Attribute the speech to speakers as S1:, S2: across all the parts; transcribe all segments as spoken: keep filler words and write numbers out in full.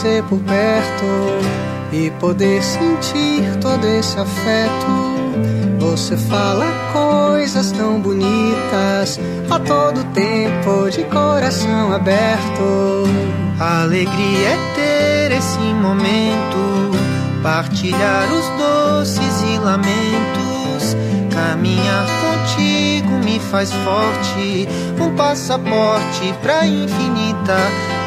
S1: você por perto e poder sentir todo esse afeto. Você fala coisas tão bonitas a todo tempo, de coração aberto.
S2: A alegria é ter esse momento, partilhar os doces e lamentos. Caminhar contigo me faz forte, um passaporte pra infinita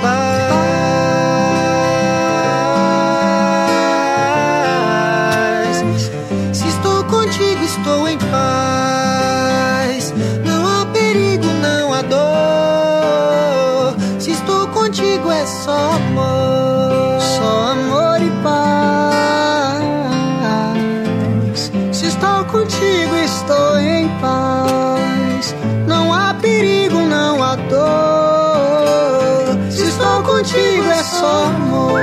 S2: paz. Se estou contigo, estou em paz. Não há perigo, não há dor. Se estou contigo é só amor,
S1: só amor e paz. Se estou contigo, estou em paz. Não há perigo, não há dor. Se estou contigo é só amor.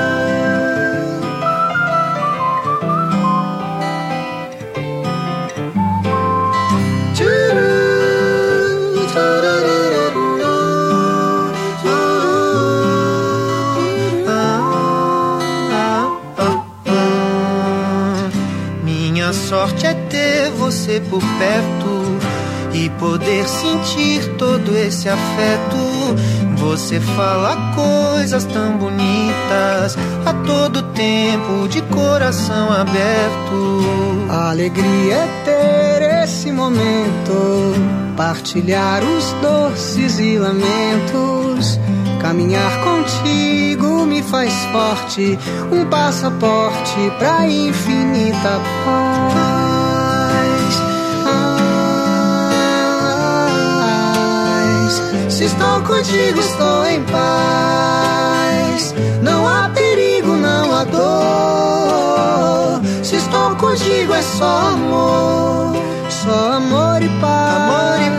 S2: Minha sorte é ter você por perto e poder sentir todo esse afeto. Você fala coisas tão bonitas a todo tempo, de coração aberto.
S1: A alegria é ter esse momento, partilhar os doces e lamentos. Caminhar contigo me faz forte, um passaporte pra infinita paz. Se estou contigo, estou em paz. Não há perigo, não há dor. Se estou contigo é só amor, só amor e paz.
S2: Amor e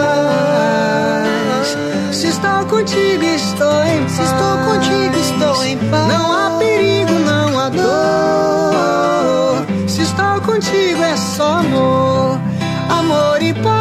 S2: paz.
S1: Se estou contigo, estou em paz.
S2: Se estou contigo, estou em paz.
S1: Não há perigo, não há dor. Se estou contigo é só amor, amor e paz.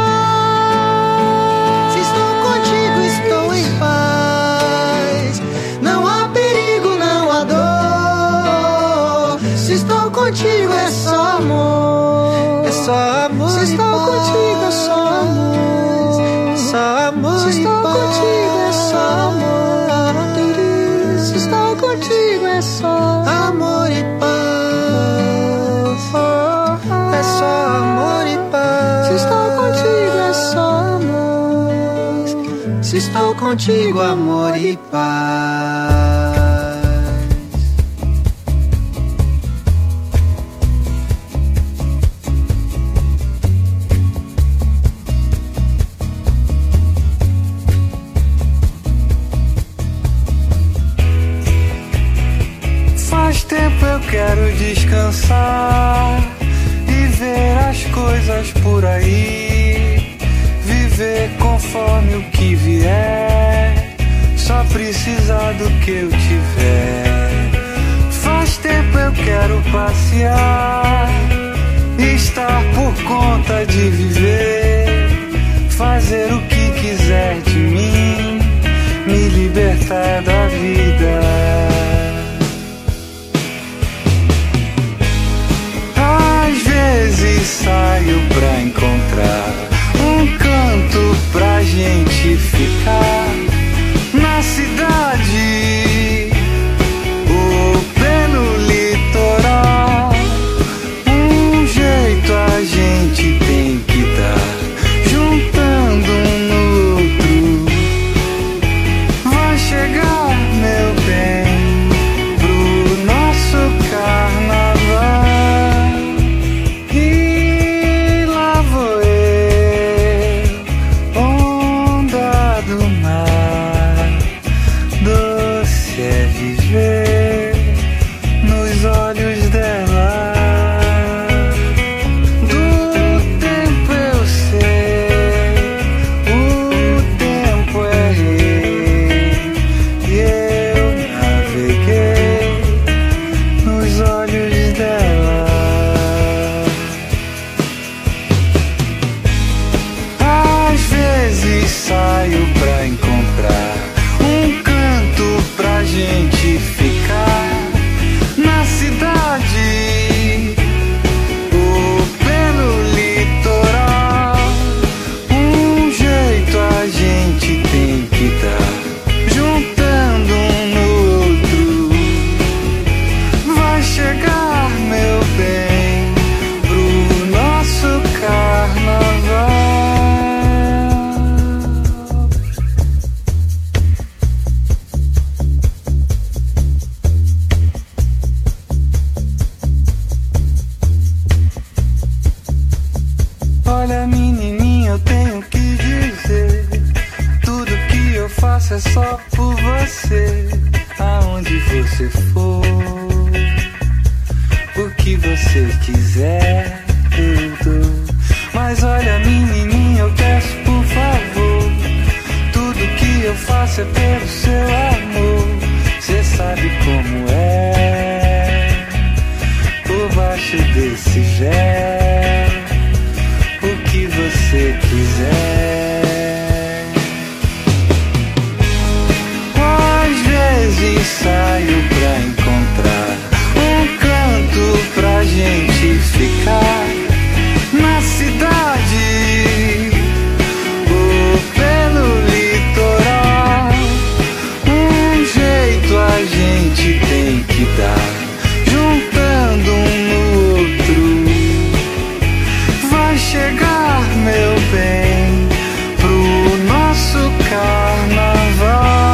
S1: Contigo é só amor,
S2: é só amor.
S1: Se estou contigo é só amor,
S2: só amor.
S1: Se estou contigo é só amor, se estou contigo é só
S2: amor e paz. É só amor e paz.
S1: Se estou contigo é só amor,
S2: se estou contigo amor e paz.
S3: Eu quero descansar e ver as coisas por aí, viver conforme o que vier, só precisar do que eu tiver. Faz tempo eu quero passear, estar por conta de viver, fazer o que quiser de mim, me libertar da vida. Às vezes saio pra encontrar um canto pra gente ficar na cidade ou pelo litoral. Um jeito a gente tem que dar, juntando um no outro. Vai chegar, meu bem, pro nosso carnaval. E lá vou eu, onde eu tenho que dizer. Tudo que eu faço é só por você. Aonde você for, o que você quiser, eu dou. Mas olha, menininha, eu peço por favor. Tudo que eu faço é pelo seu amor. Cê sabe como é, por baixo desse véu, o que você quiser. Às vezes saio pra encontrar um canto pra gente ficar na cidade ou pelo litoral. Um jeito a gente tem que dar, juntando um no outro. Vai chegar, meu bem, pro nosso carnaval.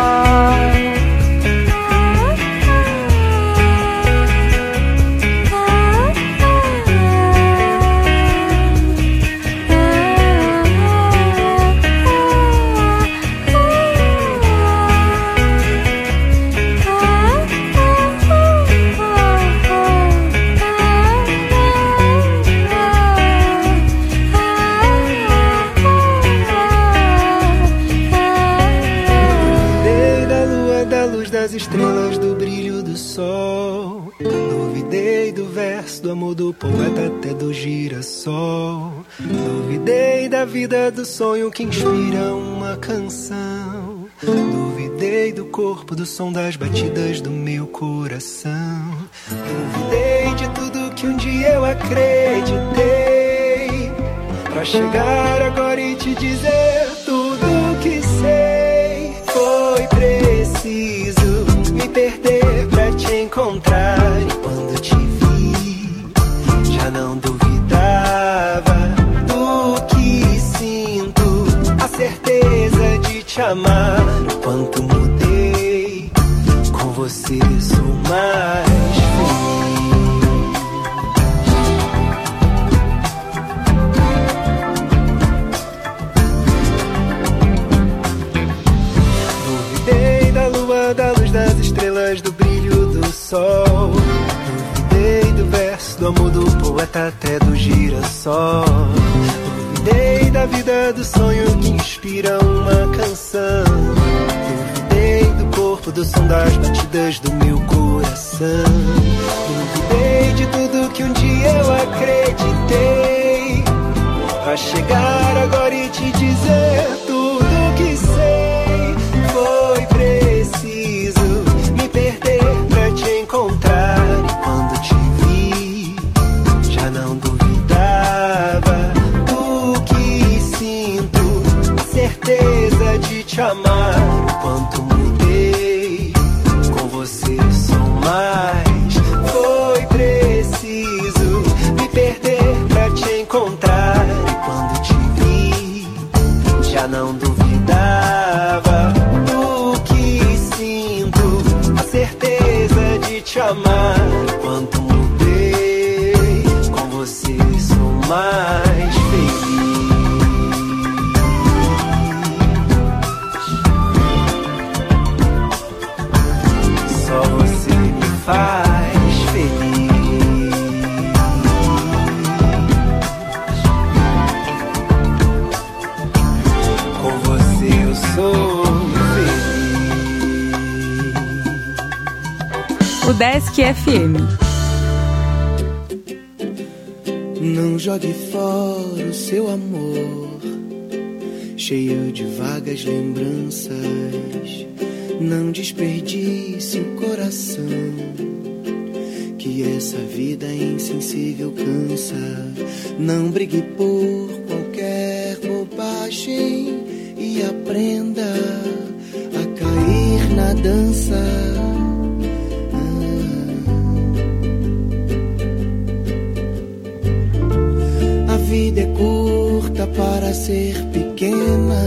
S2: Estrelas do brilho do sol, duvidei do verso, do amor do poeta até do girassol. Duvidei da vida, do sonho que inspira uma canção. Duvidei do corpo, do som das batidas do meu coração. Duvidei de tudo que um dia eu acreditei, pra chegar agora e te dizer tudo que sei. Foi preciso me perder pra te encontrar, e quando te vi já não duvidava do que sinto, a certeza de te amar. O quanto mudei, com você sou mais feliz. Duvidei da lua, da luz, das estrelas, do brilho do sol. Duvidei do verso, do amor do poeta até do girassol. Duvidei da vida, do sonho que inspira uma canção. Duvidei do corpo, do som das batidas do meu coração. Duvidei de tudo que um dia eu acreditei, pra chegar agora e te dizer tudo que sei. Foi preciso me perder pra te encontrar, e quando te vi já não duvidava do que sinto, a certeza de te amar. O quanto mudei, com você sou mais. Foi preciso me perder pra te encontrar, e quando te vi já não duvidava do que sinto, a certeza de te amar. Quanto mudei, com você sou mais feliz. Só você me faz feliz. Com você eu sou
S4: O Desk F M.
S1: Não jogue fora o seu amor, cheio de vagas lembranças. Não desperdice o coração, que essa vida insensível cansa. Não brigue por qualquer bobagem e aprenda a cair na dança. A vida é curta para ser pequena.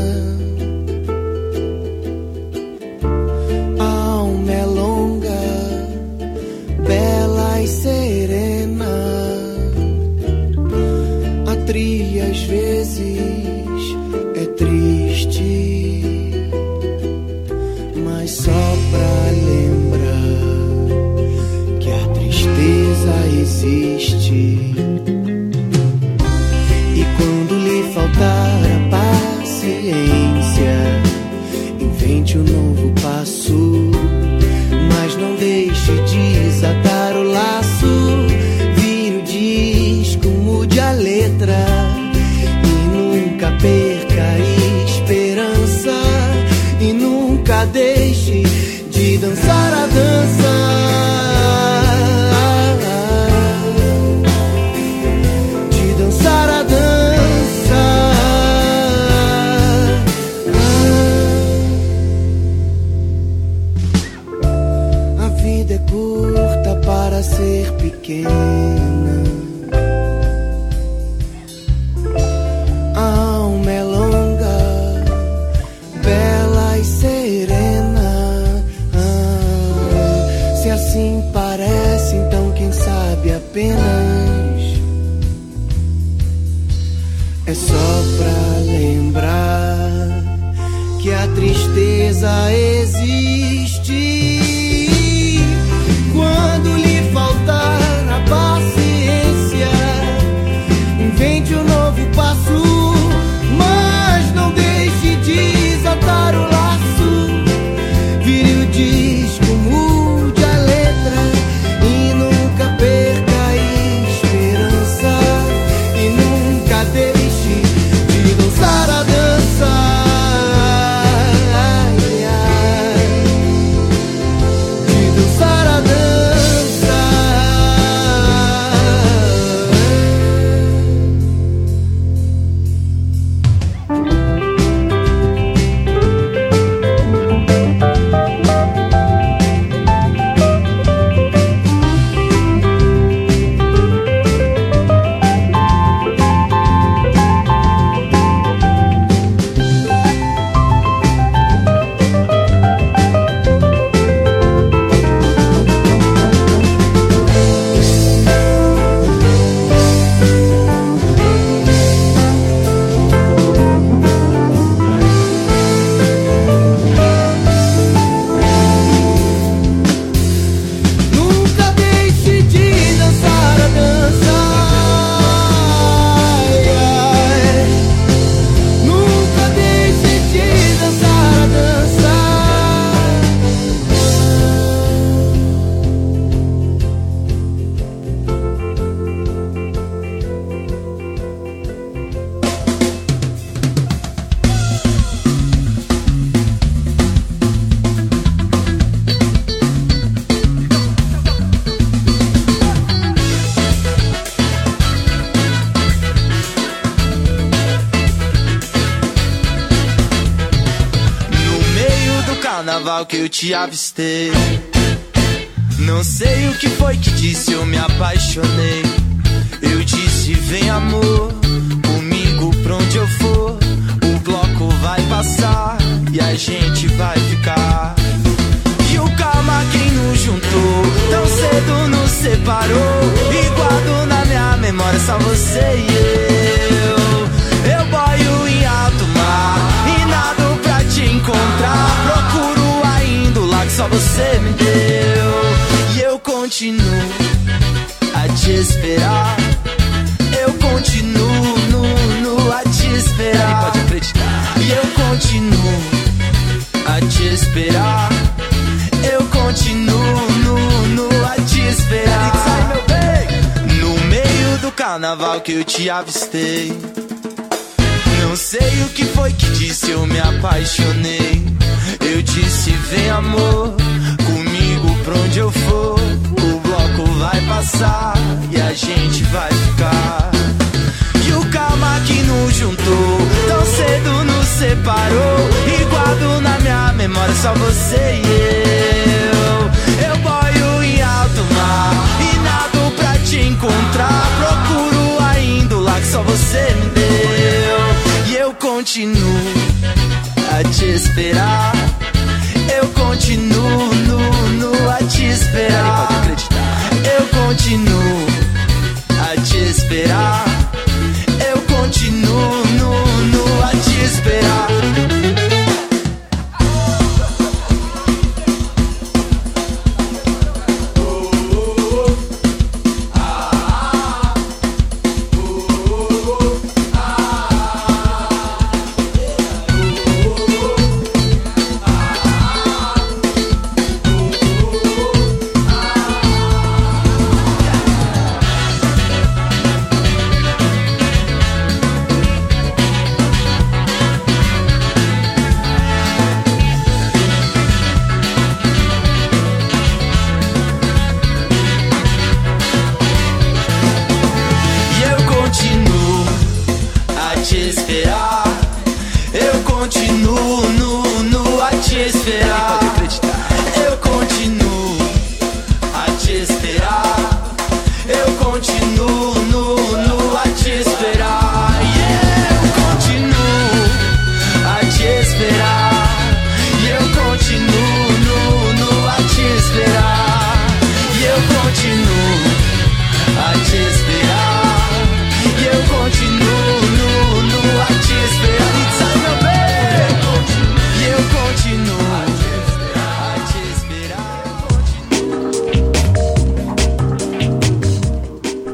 S1: A alma é longa, bela e serena. A trilha às vezes
S2: E quando lhe faltar a paciência, invente um novo passo, mas não deixe de desatar o laço. Vire o disco, mude a letra e nunca perca a esperança. E nunca deixe de dançar a dança. De dançar a dança. A vida é curta para ser pequena. A alma é longa, bela e serena. Ah, se assim parece, então quem sabe apenas é só pra lembrar que a tristeza existe. Quando lhe faltar a paciência, invente um novo passo, mas não deixe de desatar o laço. Vire o disco, mude a letra e nunca perca a esperança. E nunca deixe de dançar a dança. Ai, ai. De dançar a dança. Nunca deixe de dançar a dança. Ai, ai. Nunca deixe de dançar a dança.
S5: No meio do carnaval que eu te avistei, não sei o que foi que disse, eu me apaixonei. Eu disse, vem amor, comigo pra onde eu for. O bloco vai passar e a gente vai ficar. E o calma quem nos juntou, tão cedo nos separou. E guardo na minha memória só você e eu. Eu boio em alto mar e nado pra te encontrar. Procuro ainda o lar que só você me deu. E eu continuo a te esperar. Eu continuo nu, nu, a te esperar. Pode acreditar. E eu continuo a te esperar. Eu continuo nu, nu, a te esperar. No meio do carnaval que eu te avistei, não sei o que foi que disse, eu me apaixonei. Eu disse, vem amor, comigo pra onde eu for. O bloco vai passar e a gente vai ficar. E o calma que nos juntou, tão cedo nos separou. E guardo na minha memória só você e eu. Eu boio em alto mar e nado pra te encontrar. Procuro ainda o lar que só você me deu. E eu continuo a te esperar. Eu continuo nu, nu, a te esperar. Pode acreditar. Eu continuo a te esperar. Eu continuo nu, nu, a te esperar.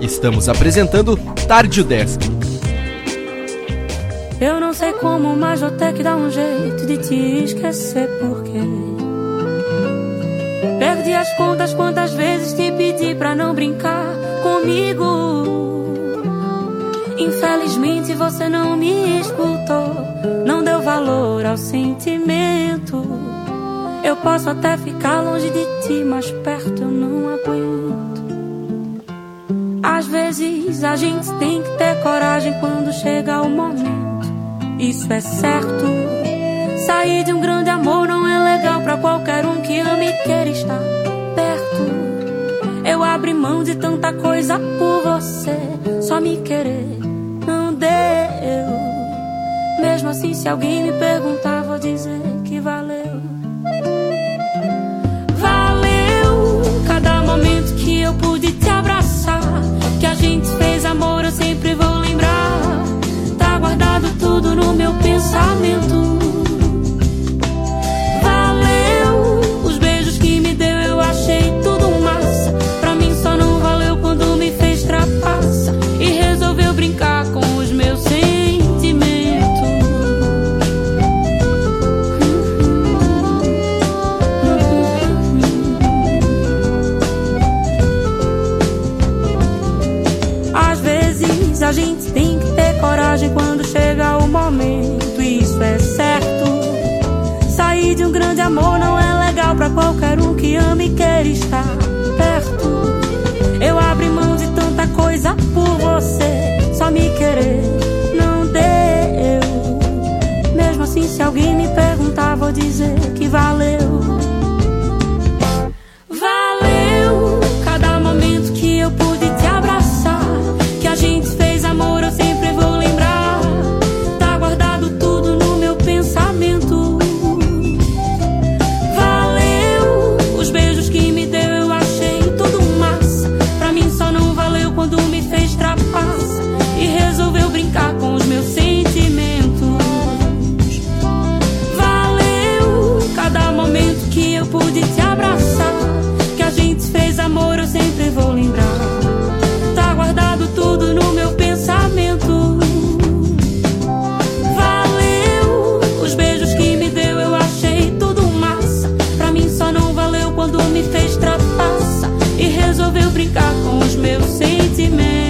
S6: Estamos apresentando Tarde Udesc.
S7: Eu não sei como, mas vou ter que dar um jeito de te esquecer, porque perdi as contas quantas vezes te pedi pra não brincar comigo. Infelizmente você não me escutou, não deu valor ao sentimento. Eu posso até ficar longe de ti, mas perto eu não aguento. Às vezes a gente tem que ter coragem quando chega o momento, isso é certo. Sair de um grande amor não é legal pra qualquer um que ama e quer estar perto. Eu abri mão de tanta coisa por você, só me querer não deu. Mesmo assim, se alguém me perguntar, vou dizer que valeu. Valeu cada momento que eu pude te abraçar, que a gente fez amor, eu sempre vou lembrar. Tá guardado tudo no meu pensamento. Valeu os beijos que me deu, eu achei tudo massa. Pra mim só não valeu quando me fez trapaça e resolveu brincar com os meus sentimentos. Às vezes a gente tem que ter coragem quando chega o momento, isso é certo. Sair de um grande amor não é legal pra qualquer um que ama e quer estar perto. Eu abri mão de tanta coisa por você, só me querer não deu. Mesmo assim, se alguém me perguntar, vou dizer que valeu. Valeu cada momento que eu pude te abraçar, que a gente fez amor, eu sempre vou lembrar. Tá guardado tudo no meu pensamento. Valeu os beijos que me deu, eu achei tudo massa. Pra mim só não valeu quando me fez trapaça e resolveu brincar com os meus sentimentos. Valeu cada momento que eu pude te abraçar, que a gente fez amor, eu sempre vou lembrar. Tá guardado tudo no meu pensamento. Valeu os beijos que me deu, eu achei tudo massa. Pra mim só não valeu quando me fez trapaça e resolveu brincar com os meus sentimentos.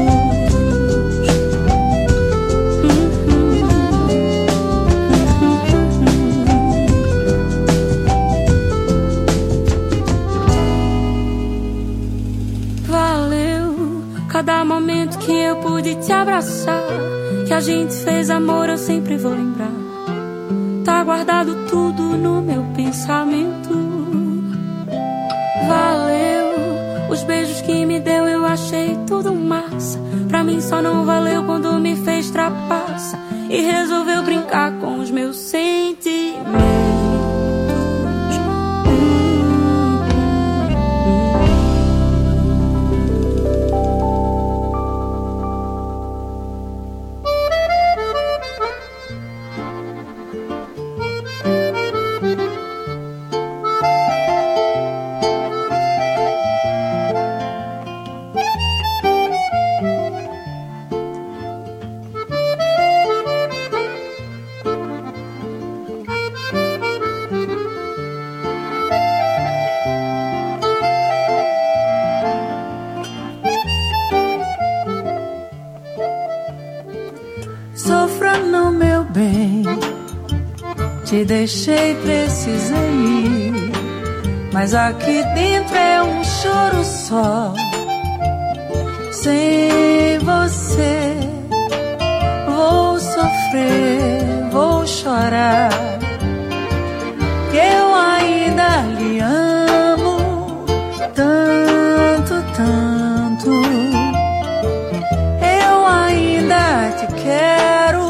S7: Valeu cada momento que eu pude te abraçar, que a gente fez amor, eu sempre vou lembrar. Tá guardado tudo no meu pensamento. Valeu os beijos que me deu, eu achei tudo massa. Pra mim só não valeu quando me fez trapaça e resolveu brincar com os meus sentimentos.
S8: Sofra não, meu bem, te deixei, precisei ir, mas aqui dentro é um choro só. Sem você vou sofrer, vou chorar, que eu ainda lhe amo tanto, tanto. Eu ainda te quero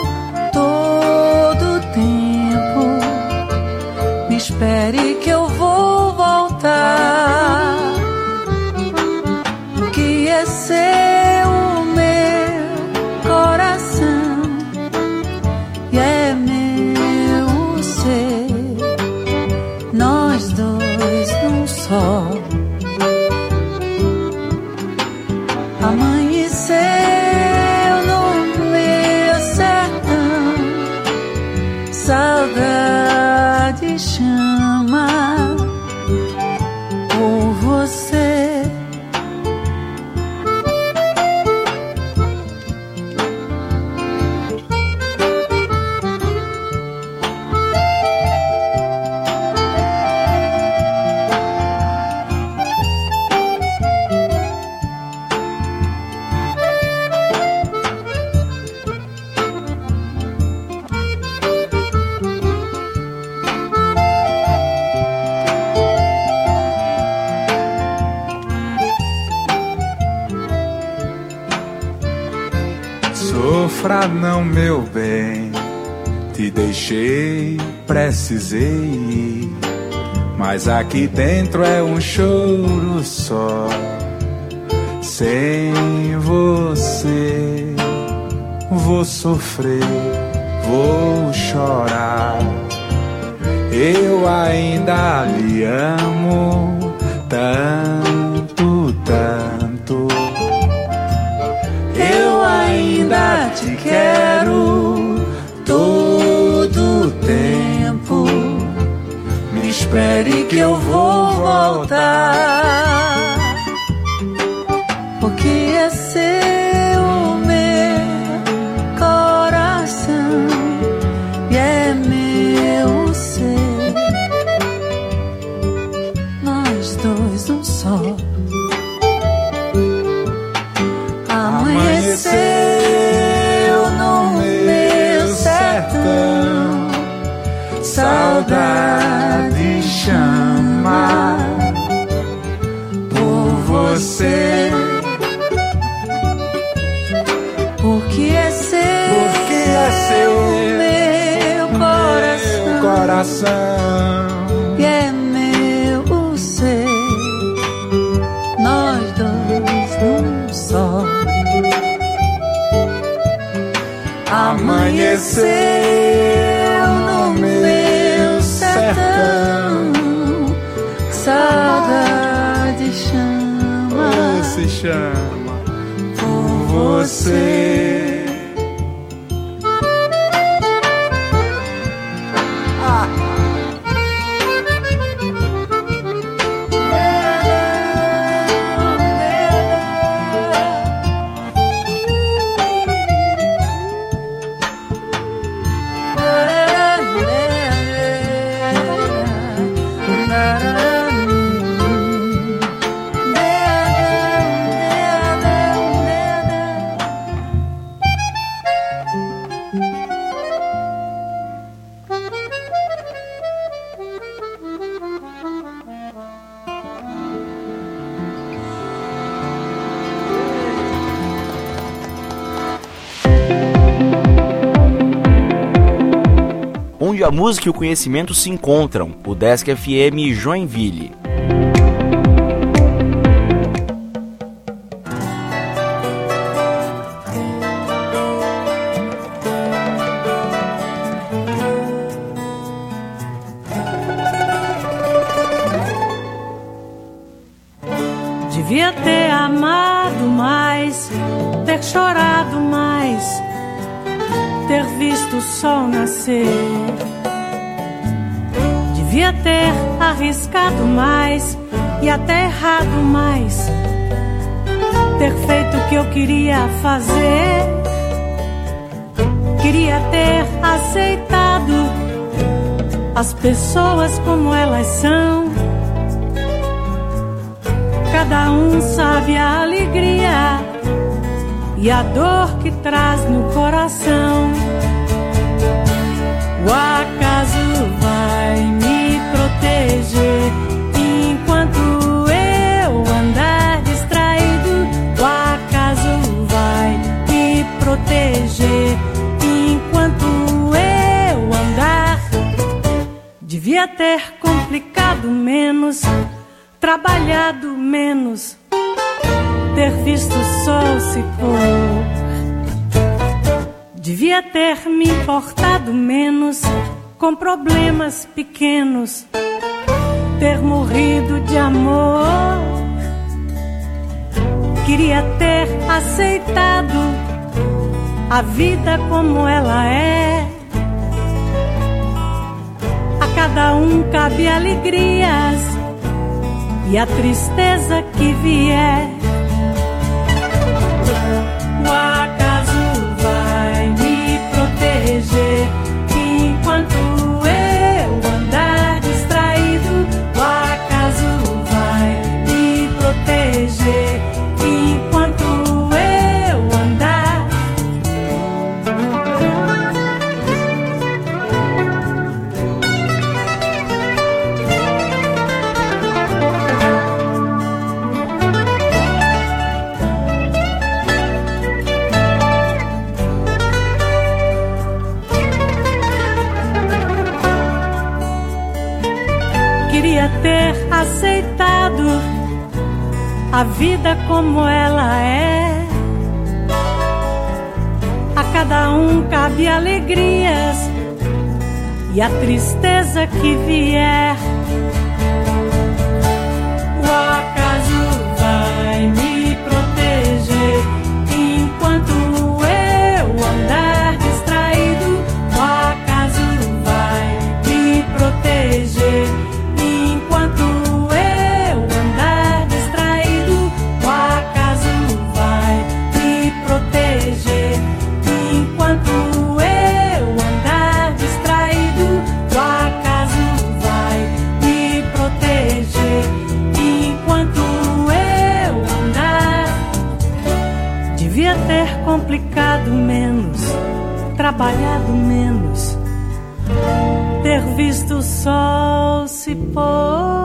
S8: todo o tempo. Me espere que eu vou voltar. O que é seu, o meu coração, e é meu o seu, nós dois num só. Amanheceu no meu sertão, saudade chama por você.
S3: Sofra não, meu bem, te deixei, precisei ir, mas aqui dentro é um choro só. Sem você vou sofrer, vou chorar. Eu ainda lhe amo tanto, tanto. Eu ainda te quero todo o tempo. Me espere que eu vou voltar,
S8: porque é seu o meu coração e é meu o seu, nós dois um só. Amanheceu no meu sertão,
S3: saudade chama por você.
S8: Porque é seu,
S3: porque é seu
S8: meu coração,
S3: meu coração
S8: e é meu o seu, nós dois num só. Amanheceu no meu sertão, saudade chama,
S3: se chama por você.
S9: Onde a música e o conhecimento se encontram, o Desk F M Joinville.
S7: Devia ter amado mais, ter chorado mais, ter visto o sol nascer. Devia ter arriscado mais e até errado mais, ter feito o que eu queria fazer. Queria ter aceitado as pessoas como elas são. Cada um sabe a alegria e a dor que traz no coração. O acaso vai me proteger enquanto eu andar distraído. O acaso vai me proteger enquanto eu andar. Devia ter complicado menos, trabalhado menos, ter visto o sol se pôr. Devia ter me importado menos com problemas pequenos, ter morrido de amor. Queria ter aceitado a vida como ela é. A cada um cabe alegrias e a tristeza que vier. O acaso vai me proteger enquanto eu andar distraído. O acaso vai me proteger enquanto eu andar. Queria ter aceitado a vida como ela é. A cada um cabe alegrias e a tristeza que vier. O acaso vai me proteger enquanto eu andar distraído. O acaso vai me proteger enquanto eu andar distraído. O acaso vai me proteger enquanto eu andar distraído. O acaso vai me proteger enquanto eu andar. Devia ter complicado menos, trabalhado menos, ter visto o sol se pôr.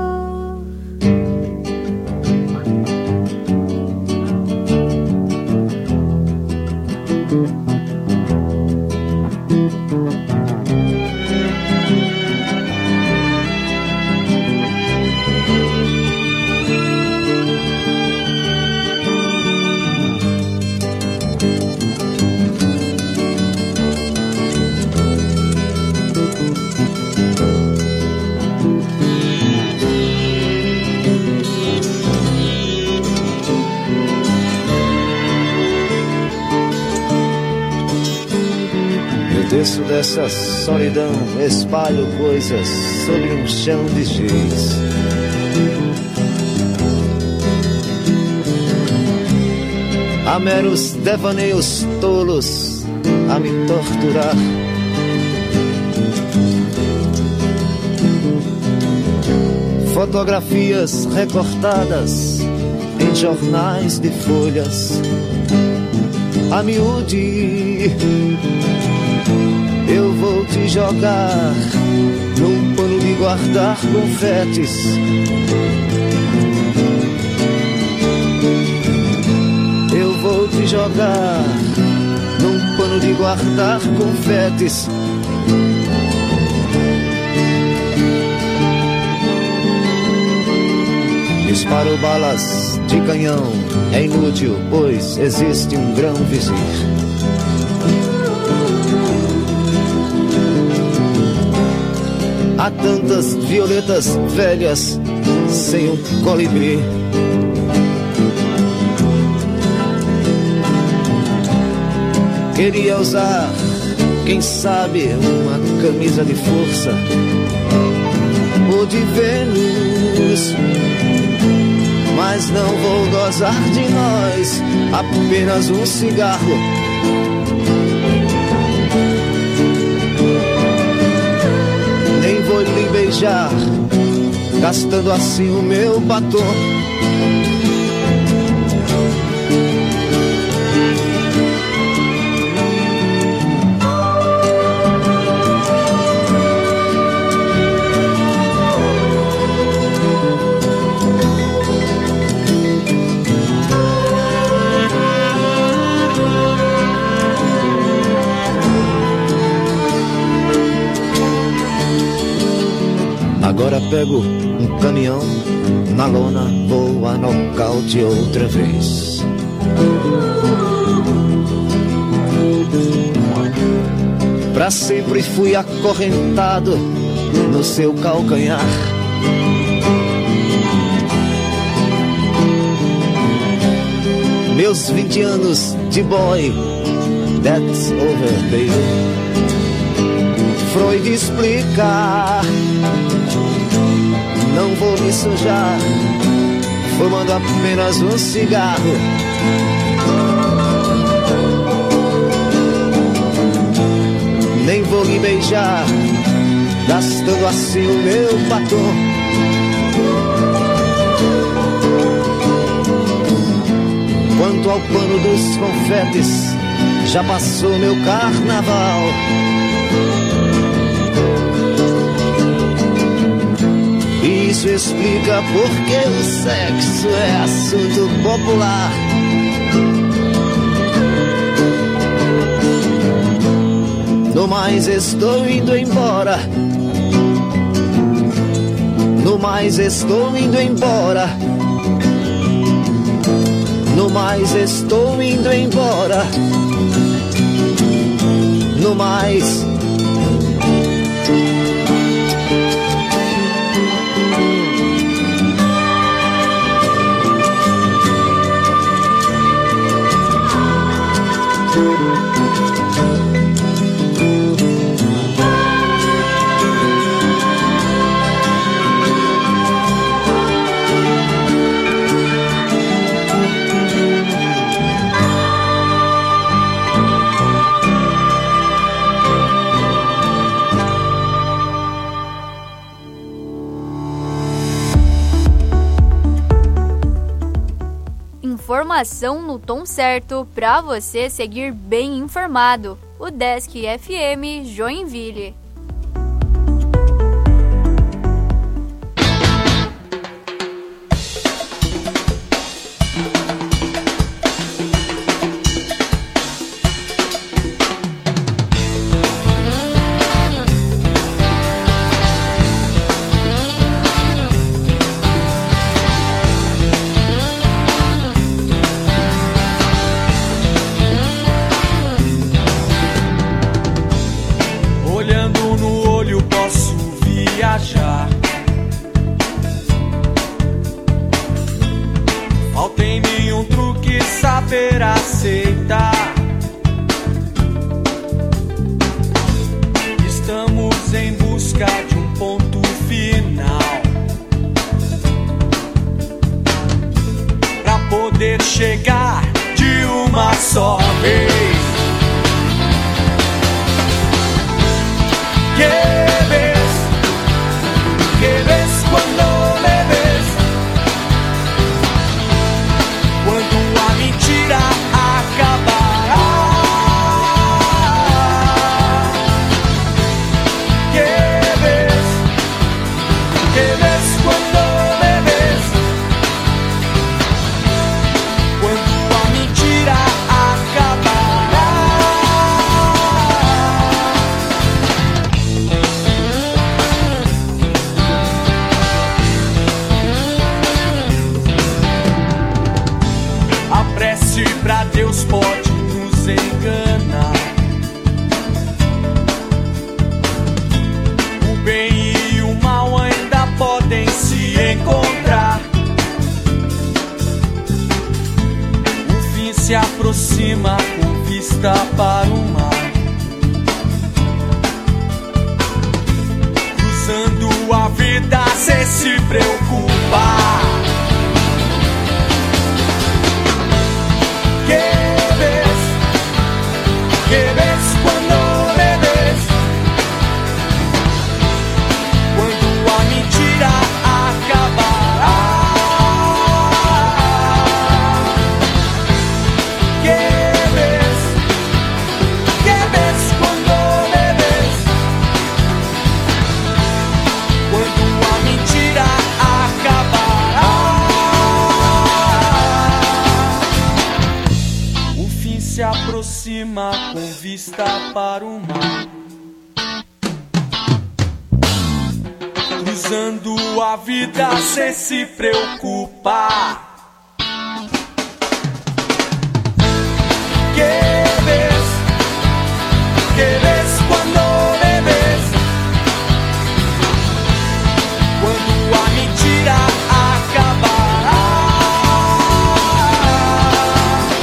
S10: Desço dessa solidão, espalho coisas sobre um chão de giz. Há meros devaneios tolos a me torturar. Fotografias recortadas em jornais de folhas a miúde. Eu vou te jogar num pano de guardar confetes. Eu vou te jogar num pano de guardar confetes. Disparo balas de canhão, é inútil, pois existe um grão vizir. Há tantas violetas velhas sem um colibri. Queria usar, quem sabe, uma camisa de força ou de Vênus, mas não vou gozar de nós, apenas um cigarro. Nem vou lhe beijar, gastando assim o meu batom. Agora pego um caminhão, na lona vou a nocaute outra vez. Pra sempre fui acorrentado no seu calcanhar. meus vinte anos de boy, that's over, baby. Freud explicar, não vou me sujar, fumando apenas um cigarro. Nem vou lhe beijar, gastando assim o meu batom. Quanto ao pano dos confetes, já passou meu carnaval. Isso explica porque o sexo é assunto popular. No mais estou indo embora. No mais estou indo embora. No mais estou indo embora. No mais.
S11: Informação no tom certo para você seguir bem informado. O Desk F M Joinville.
S3: Falta em mim um truque, saber aceitar. Estamos em busca de um ponto final, pra poder chegar de uma só vez. Que ves, que ves quando me ves, quando a mentira acabará. Que ves, que ves quando me ves, quando a mentira acabará. A prece pra Deus pode nos enganar. O bem e o mal ainda podem se encontrar. O fim se aproxima com vista para o mar, cruzando a vida sem se preocupar. Que ves, que ves quando me ves, quando a mentira acabará. Que ves, que ves quando me ves, quando a mentira acabará. O fim se aproxima com vista para o mar, cruzando a vida sem se preocupar. Que ves, que ves quando me ves, quando a mentira acabará.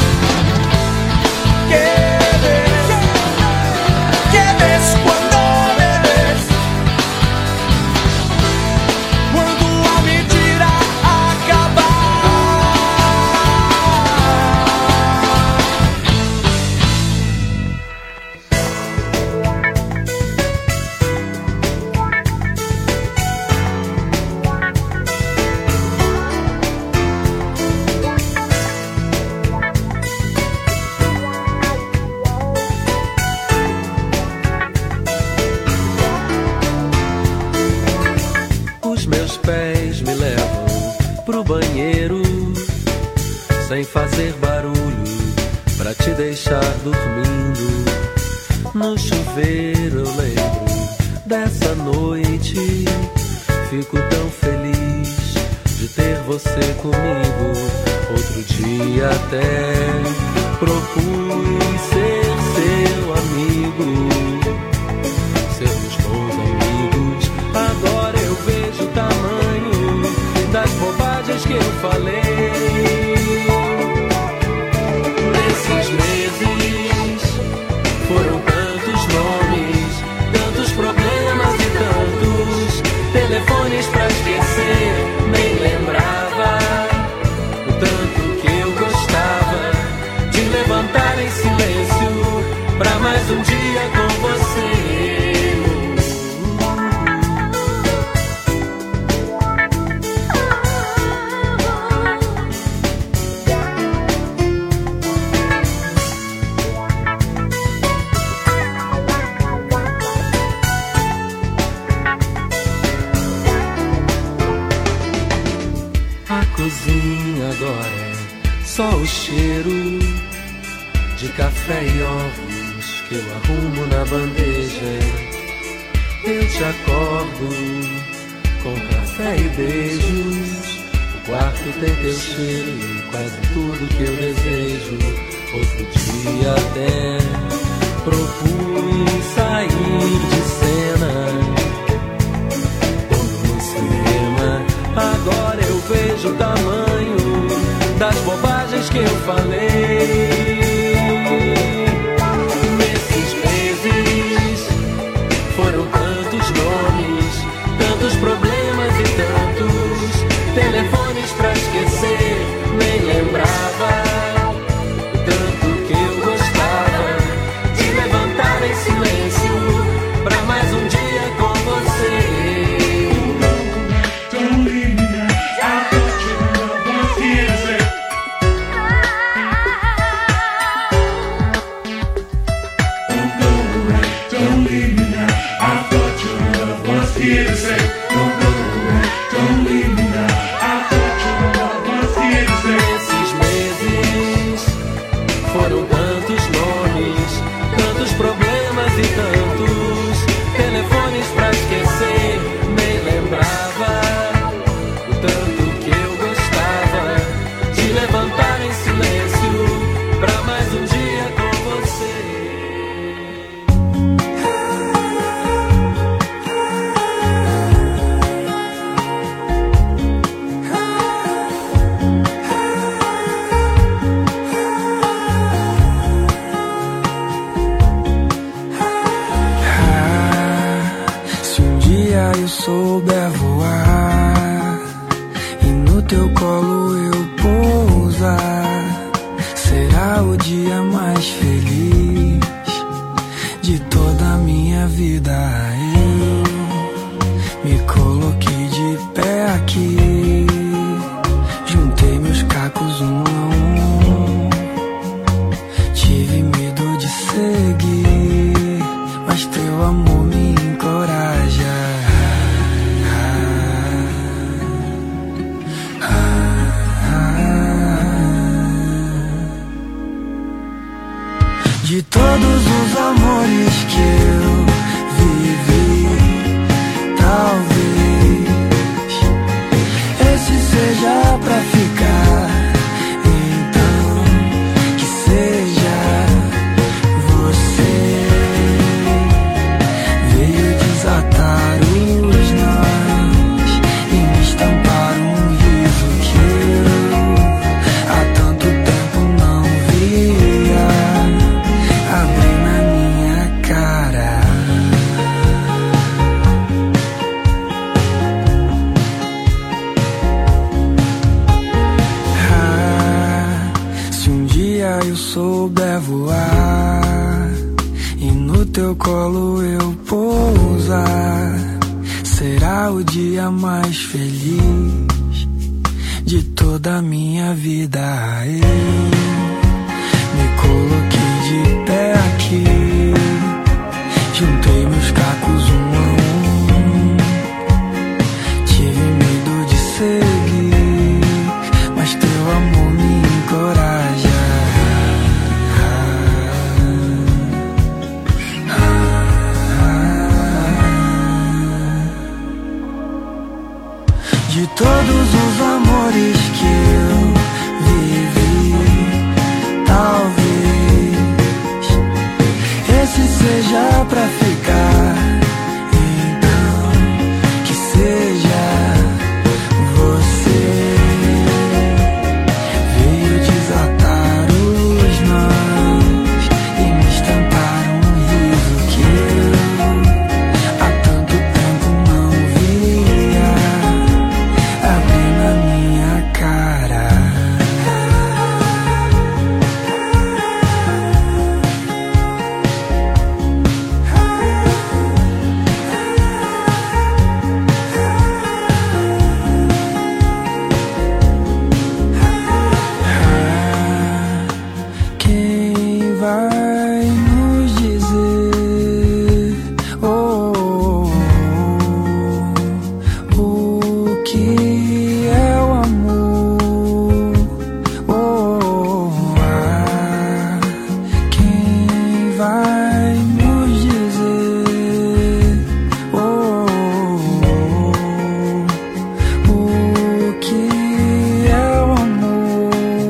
S12: sem fazer barulho, pra te deixar dormindo. No chuveiro eu lembro dessa noite. Fico tão feliz de ter você comigo. Outro dia até propus ser seu amigo, sermos bons amigos. Agora eu vejo o tamanho das bobagens que eu falei. Nesses meses foram tantos nomes, tantos problemas e tantos telefones pra esquecer. Nem lembrava o tanto que eu gostava de levantar em silêncio pra mais um dia com você. Cozinha agora é só o cheiro de café e ovos que eu arrumo na bandeja. Eu te acordo com café e beijos. O quarto tem teu cheiro e quase tudo que eu desejo. Outro dia até propus sair de cena no cinema. Agora eu vejo o tamanho das bobagens que eu falei. Nesses meses foram tantos nomes, tantos problemas e tantos telefones pra esquecer. Nem lembrava o tanto que eu gostava de levantar em silêncio pra mais um dia com você. Nesses meses foram tantos nomes, tantos problemas e tantos telefones pra esquecer. Nem lembrava o tanto que eu gostava de levantar em silêncio pra mais um dia com você.
S13: Eu souber voar e no teu colo eu pousar, será o dia mais feliz de toda a minha vida. Eu me coloquei de pé aqui, juntei meus cacos um a um, tive medo de seguir, mas teu amor me encoraja. De todos os amores que eu vivi, talvez esse seja pra ficar. Então que seja você. Veio desatar os nós e me estampar um riso que eu há tanto tempo não via abrir na minha cara. Ah, se um dia eu souber voar e no teu colo eu pousar, será o dia mais feliz de toda a minha vida. Eu me coloquei de pé aqui, juntei meus cacos um a um, tive medo de seguir, mas teu amor me encoraja. todos os amores que eu vivi. Talvez esse seja pra ficar. Então que seja você. Veio desatar os nós e me estampar um riso que eu há tanto tempo não via abrir na minha cara. Quem vai nos dizer oh, oh, oh, o que é o amor? Oh, ah, quem vai nos dizer oh, oh, oh, o que é o amor?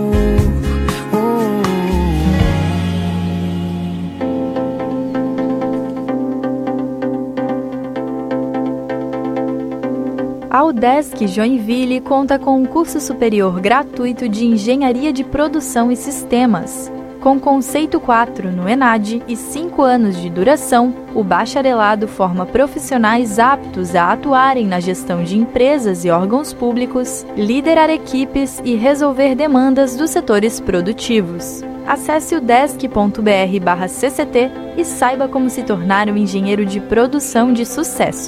S4: A UDESC Joinville conta com um curso superior gratuito de Engenharia de Produção e Sistemas. Com conceito quatro no ENAD e cinco anos de duração, o bacharelado forma profissionais aptos a atuarem na gestão de empresas e órgãos públicos, liderar equipes e resolver demandas dos setores produtivos. Acesse udesc ponto br barra C C T e saiba como se tornar um engenheiro de produção de sucesso.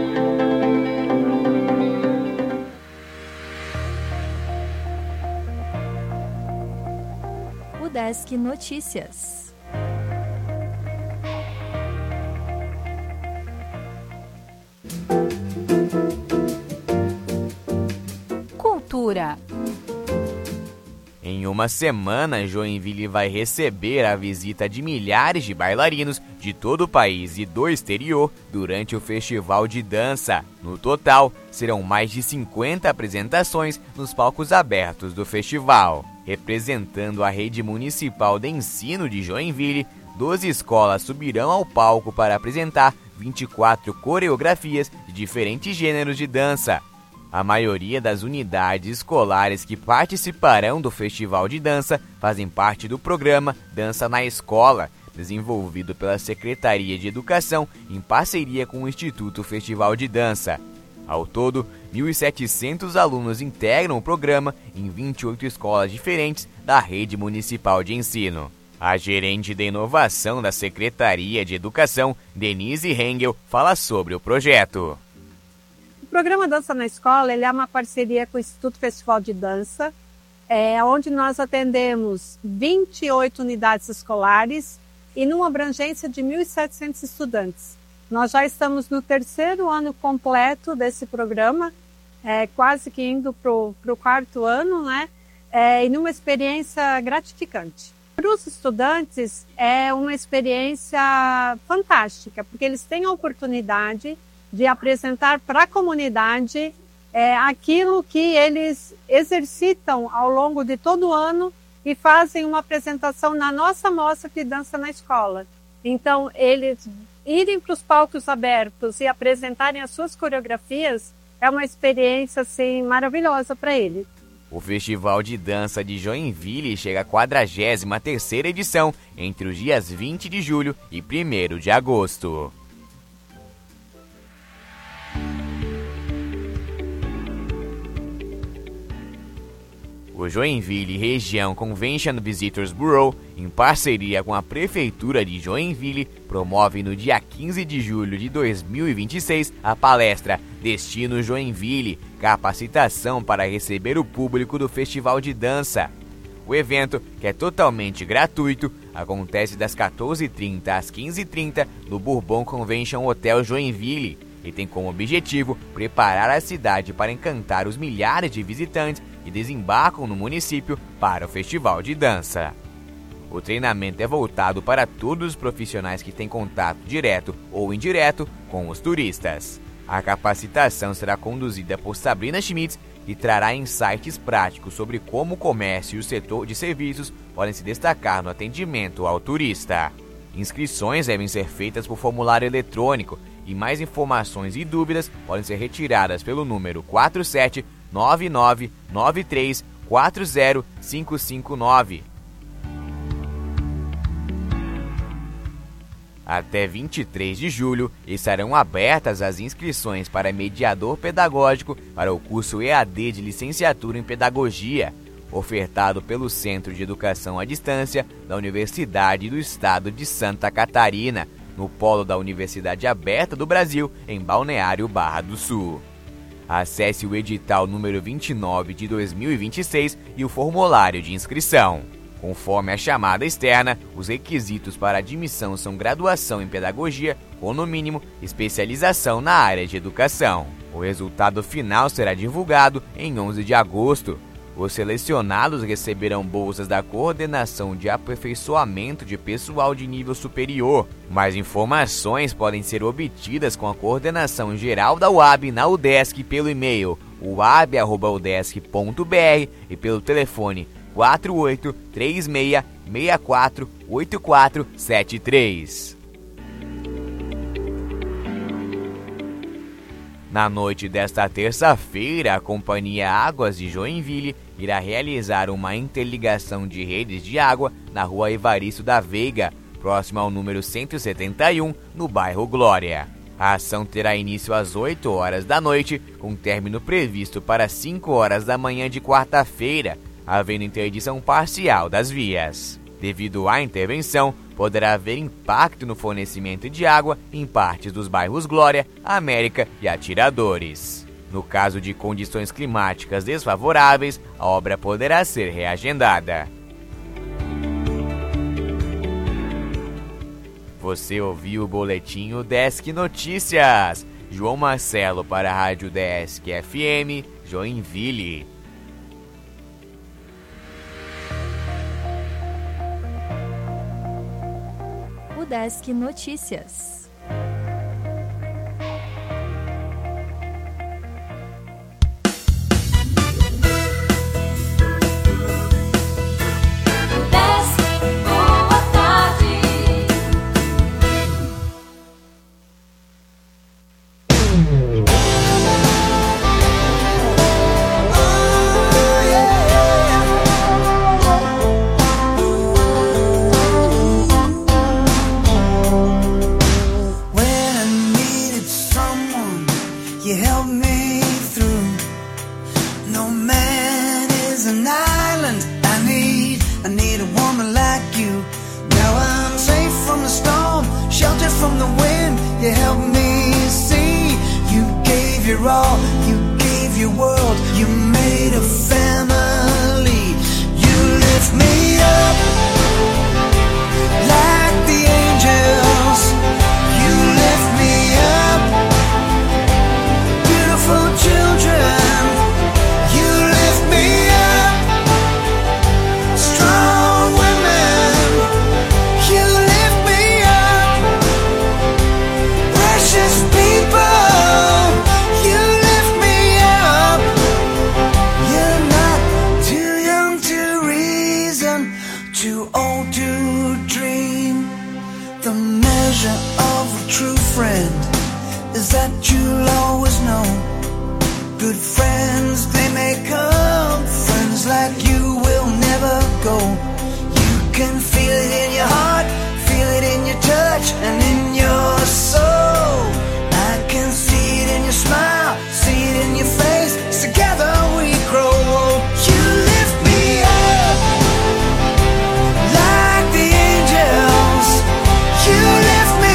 S4: UDESC Notícias. Cultura.
S9: Em uma semana, Joinville vai receber a visita de milhares de bailarinos de todo o país e do exterior durante o Festival de Dança. No total, serão mais de cinquenta apresentações nos palcos abertos do festival. Representando a rede municipal de ensino de Joinville, doze escolas subirão ao palco para apresentar vinte e quatro coreografias de diferentes gêneros de dança. A maioria das unidades escolares que participarão do Festival de Dança fazem parte do programa Dança na Escola, desenvolvido pela Secretaria de Educação em parceria com o Instituto Festival de Dança. Ao todo, mil e setecentos alunos integram o programa em vinte e oito escolas diferentes da rede municipal de ensino. A gerente de inovação da Secretaria de Educação, Denise Hengel, fala sobre o projeto.
S14: O programa Dança na Escola ele é uma parceria com o Instituto Festival de Dança, é, onde nós atendemos vinte e oito unidades escolares e numa abrangência de mil e setecentos estudantes. Nós já estamos no terceiro ano completo desse programa, é, quase que indo para o quarto ano, né? É, e numa experiência gratificante. Para os estudantes é uma experiência fantástica, porque eles têm a oportunidade de apresentar para a comunidade é, aquilo que eles exercitam ao longo de todo o ano e fazem uma apresentação na nossa mostra de dança na escola. Então, eles irem para os palcos abertos e apresentarem as suas coreografias é uma experiência assim, maravilhosa para eles.
S9: O Festival de Dança de Joinville chega à quadragésima terceira edição entre os dias vinte de julho e primeiro de agosto. O Joinville Região Convention Visitors Bureau, em parceria com a Prefeitura de Joinville, promove no dia quinze de julho de dois mil e vinte e seis a palestra Destino Joinville, capacitação para receber o público do Festival de Dança. O evento, que é totalmente gratuito, acontece das quatorze e trinta às quinze e trinta no Bourbon Convention Hotel Joinville e tem como objetivo preparar a cidade para encantar os milhares de visitantes que desembarcam no município para o Festival de Dança. O treinamento é voltado para todos os profissionais que têm contato direto ou indireto com os turistas. A capacitação será conduzida por Sabrina Schmitz e trará insights práticos sobre como o comércio e o setor de serviços podem se destacar no atendimento ao turista. Inscrições devem ser feitas por formulário eletrônico e mais informações e dúvidas podem ser retiradas pelo número quatro sete nove nove nove três quatro zero cinco cinco nove. Até vinte e três de julho estarão abertas as inscrições para mediador pedagógico para o curso E A D de licenciatura em pedagogia, ofertado pelo Centro de Educação à Distância da Universidade do Estado de Santa Catarina, no polo da Universidade Aberta do Brasil, em Balneário Barra do Sul. Acesse o edital número vinte e nove de dois mil e vinte e seis e o formulário de inscrição. Conforme a chamada externa, os requisitos para admissão são graduação em pedagogia ou, no mínimo, especialização na área de educação. O resultado final será divulgado em onze de agosto. Os selecionados receberão bolsas da Coordenação de Aperfeiçoamento de Pessoal de Nível Superior. Mais informações podem ser obtidas com a Coordenação Geral da U A B na UDESC pelo e-mail u a b arroba udesc ponto b r e pelo telefone quatro oito três seis seis quatro oito quatro sete três. Na noite desta terça-feira, a Companhia Águas de Joinville irá realizar uma interligação de redes de água na rua Evaristo da Veiga, próximo ao número cento e setenta e um, no bairro Glória. A ação terá início às oito horas da noite, com término previsto para cinco horas da manhã de quarta-feira, havendo interdição parcial das vias. Devido à intervenção, poderá haver impacto no fornecimento de água em partes dos bairros Glória, América e Atiradores. No caso de condições climáticas desfavoráveis, a obra poderá ser reagendada. Você ouviu o boletim UDESC Notícias. João Marcelo para a Rádio UDESC F M, Joinville.
S4: UDESC Notícias.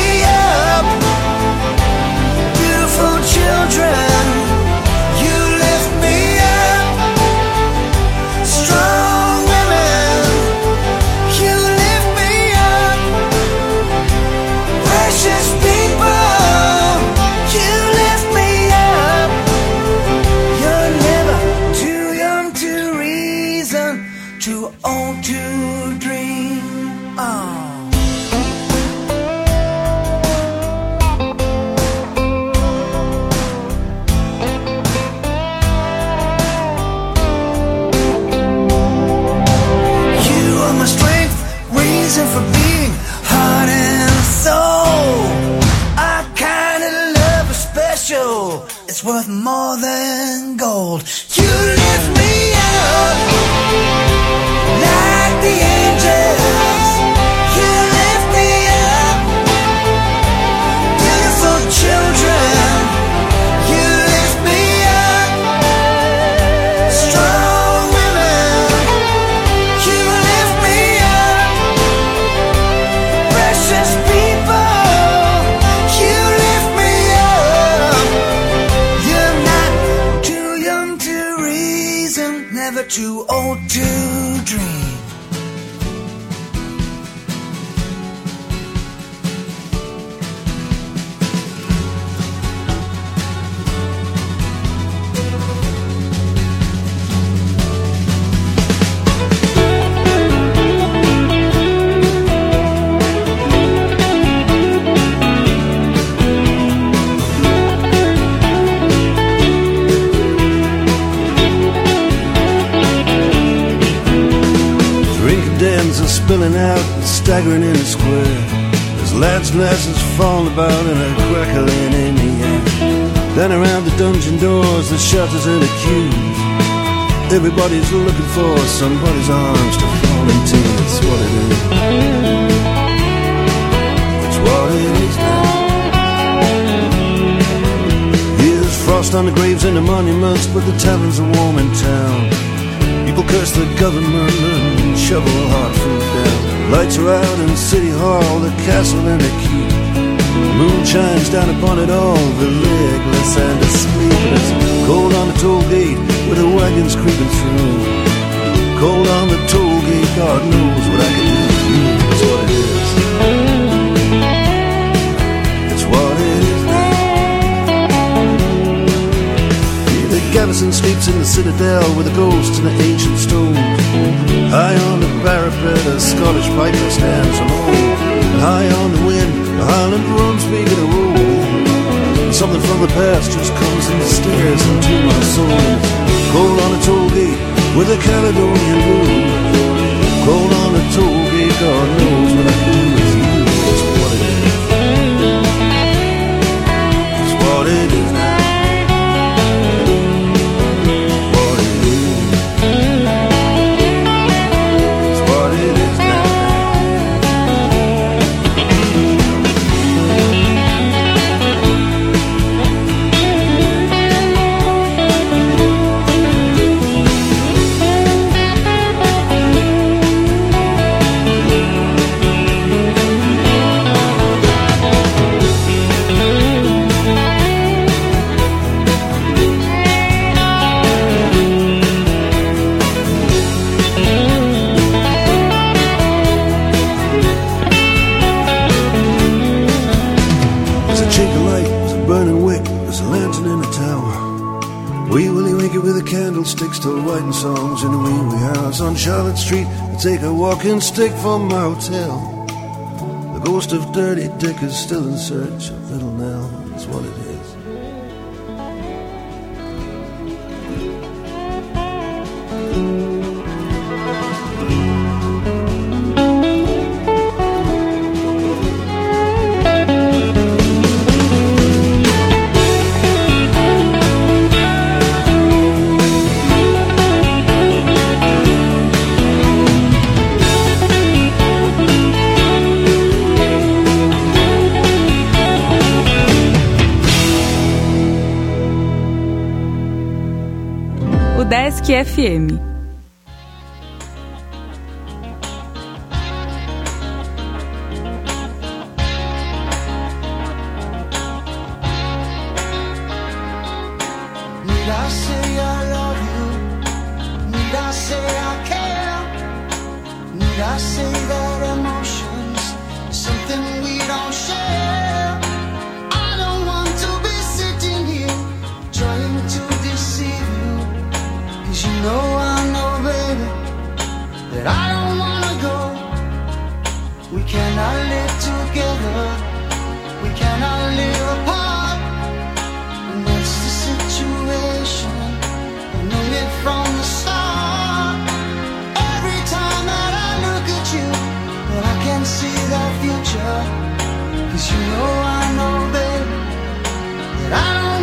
S2: You live
S15: reason for being heart and soul. Our kind of love is special. It's worth more than gold. You lift me up like the angels. You lift me up, beautiful children. You lift me up, strong women. You lift me up, precious people. You lift me up. You're not too young to reason, never too old to dream.
S16: Spilling out and staggering in the square. There's lads' glasses falling about and a crackling in the air. Then around the dungeon doors, the shutters and the queues. Everybody's looking for somebody's arms to fall into. That's what it is. That's what it is now. Here's frost on the graves and the monuments, but the taverns are warm in town. People curse the government and shovel hard food down. Lights are out in City Hall, the castle and the keep. Moon shines down upon it all, the legless and the sleepless. Cold on the toll gate with the wagons creeping through. Cold on the toll gate, God knows what I can do for you. That's what it is. That's what it is now. Gavison sleeps in the citadel with the ghosts and the ancient stones. High on the parapet, a Scottish piper stands alone. And high on the wind, the Highland drums begin to roll. And something from the past just comes and stares into my soul. Cold on a toll gate with a Caledonian blue. Cold on a toll gate, God knows what I can do with you. That's what it is. That's what it is now. Candlesticks till writing songs in a wee wee house on Charlotte Street. I take a walking stick from my hotel. The ghost of Dirty Dick is still in search of Little Nell. That's what it is.
S17: Desk F M.
S15: From the start, every time that I look at you, well, I can see the future. Cause you know I know, babe, that I don't